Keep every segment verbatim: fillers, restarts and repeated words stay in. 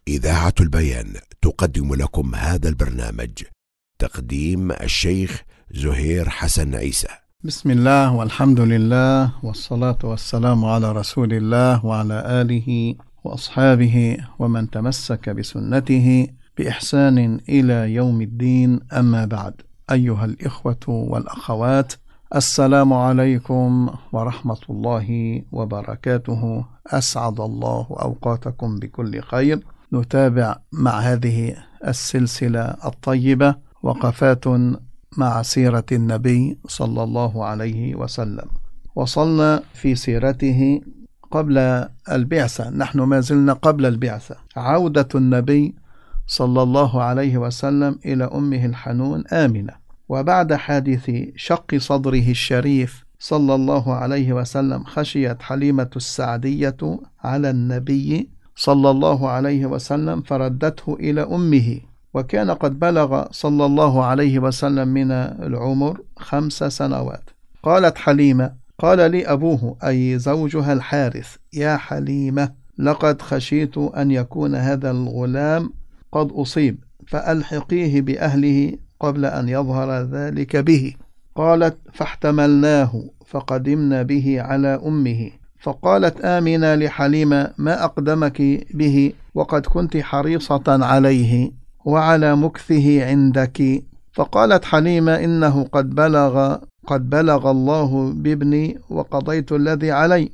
إذاعة البيان تقدم لكم هذا البرنامج. تقديم الشيخ زهير حسن عيسى. بسم الله والحمد لله والصلاة والسلام على رسول الله وعلى آله وأصحابه ومن تمسك بسنته بإحسان إلى يوم الدين، أما بعد. أيها الإخوة والأخوات، السلام عليكم ورحمة الله وبركاته. أسعد الله أوقاتكم بكل خير. نتابع مع هذه السلسلة الطيبة وقفات مع سيرة النبي صلى الله عليه وسلم. وصلنا في سيرته قبل البعثة، نحن ما زلنا قبل البعثة. عودة النبي صلى الله عليه وسلم إلى أمه الحنون آمنة، وبعد حادث شق صدره الشريف صلى الله عليه وسلم خشيت حليمة السعدية على النبي صلى الله عليه وسلم فردته إلى أمه، وكان قد بلغ صلى الله عليه وسلم من العمر خمس سنوات. قالت حليمة: قال لي أبوه أي زوجها الحارث: يا حليمة، لقد خشيت أن يكون هذا الغلام قد أصيب، فألحقيه بأهله قبل أن يظهر ذلك به. قالت: فاحتملناه فقدمنا به على أمه. فقالت آمنة لحليمة: ما أقدمك به وقد كنت حريصة عليه وعلى مكثه عندك؟ فقالت حليمة: إنه قد بلغ قد بلغ الله بابني وقضيت الذي علي،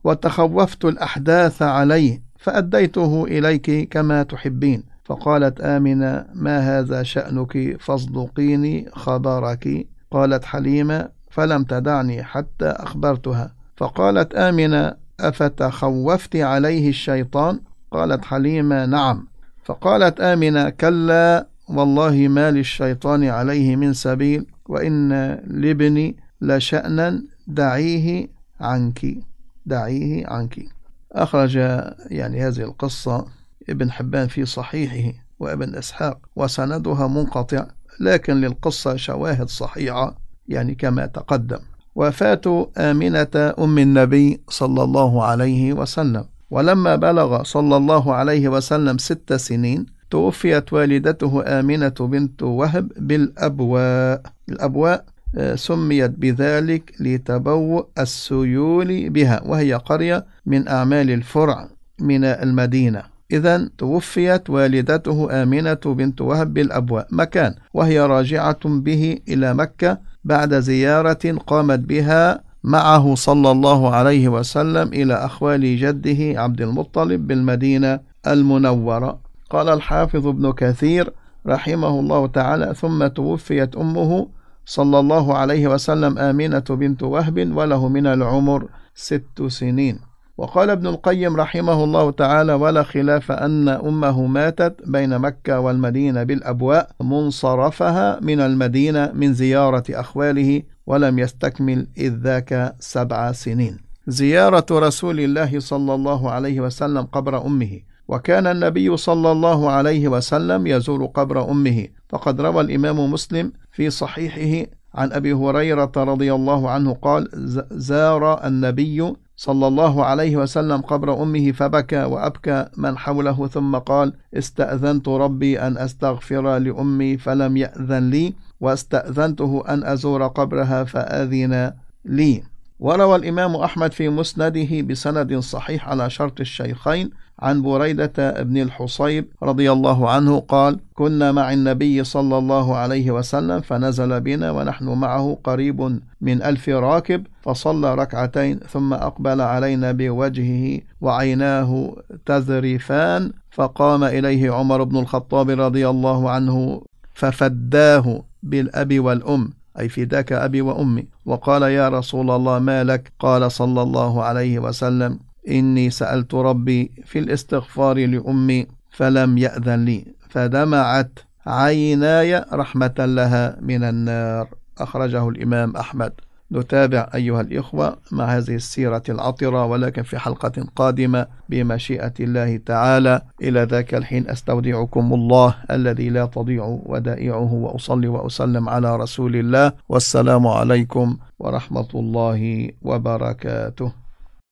وتخوفت الأحداث عليه فأديته إليك كما تحبين. فقالت آمنة: ما هذا شأنك؟ فاصدقيني خبرك. قالت حليمة: فلم تدعني حتى أخبرتها. فقالت آمنة: أفتخوفت عليه الشيطان؟ قالت حليمة: نعم. فقالت آمنة: كلا والله ما للشيطان عليه من سبيل، وإن لابني لشأنا دعيه عنك دعيه عنك. أخرج يعني هذه القصة ابن حبان في صحيحه وابن إسحاق، وسندها منقطع، لكن للقصة شواهد صحيحة يعني كما تقدم. وفاة آمنة أم النبي صلى الله عليه وسلم، ولما بلغ صلى الله عليه وسلم ست سنين توفيت والدته آمنة بنت وهب بالأبواء. الأبواء سميت بذلك لتبوء السيول بها، وهي قرية من أعمال الفرع من المدينة. إذن توفيت والدته آمنة بنت وهب بالأبواء مكان، وهي راجعة به إلى مكة بعد زيارة قامت بها معه صلى الله عليه وسلم إلى أخوال جده عبد المطلب بالمدينة المنورة. قال الحافظ ابن كثير رحمه الله تعالى: ثم توفيت أمه صلى الله عليه وسلم آمنة بنت وهب وله من العمر ست سنين. وقال ابن القيم رحمه الله تعالى: ولا خلاف أن أمه ماتت بين مكة والمدينة بالأبواء منصرفها من المدينة من زيارة أخواله، ولم يستكمل إذ ذاك سبع سنين. زيارة رسول الله صلى الله عليه وسلم قبر أمه. وكان النبي صلى الله عليه وسلم يزور قبر أمه، فقد روى الإمام مسلم في صحيحه عن أبي هريرة رضي الله عنه قال: زار النبي صلى الله عليه وسلم قبر أمه فبكى وأبكى من حوله، ثم قال: استأذنت ربي أن أستغفر لأمي فلم يأذن لي، واستأذنته أن أزور قبرها فأذن لي. وروى الإمام أحمد في مسنده بسند صحيح على شرط الشيخين عن بريدة بن الحصيب رضي الله عنه قال: كنا مع النبي صلى الله عليه وسلم فنزل بنا ونحن معه قريب من ألف راكب، فصلى ركعتين ثم أقبل علينا بوجهه وعيناه تذرفان، فقام إليه عمر بن الخطاب رضي الله عنه ففداه بالأب والأم، أي فداك أبي وأمي، وقال: يا رسول الله ما لك؟ قال صلى الله عليه وسلم: إني سألت ربي في الاستغفار لأمي فلم يأذن لي، فدمعت عيناي رحمة لها من النار. أخرجه الإمام أحمد. نتابع أيها الإخوة مع هذه السيرة العطرة، ولكن في حلقة قادمة بمشيئة الله تعالى. إلى ذاك الحين أستودعكم الله الذي لا تضيع ودائعه، وأصلي وأسلم على رسول الله، والسلام عليكم ورحمة الله وبركاته.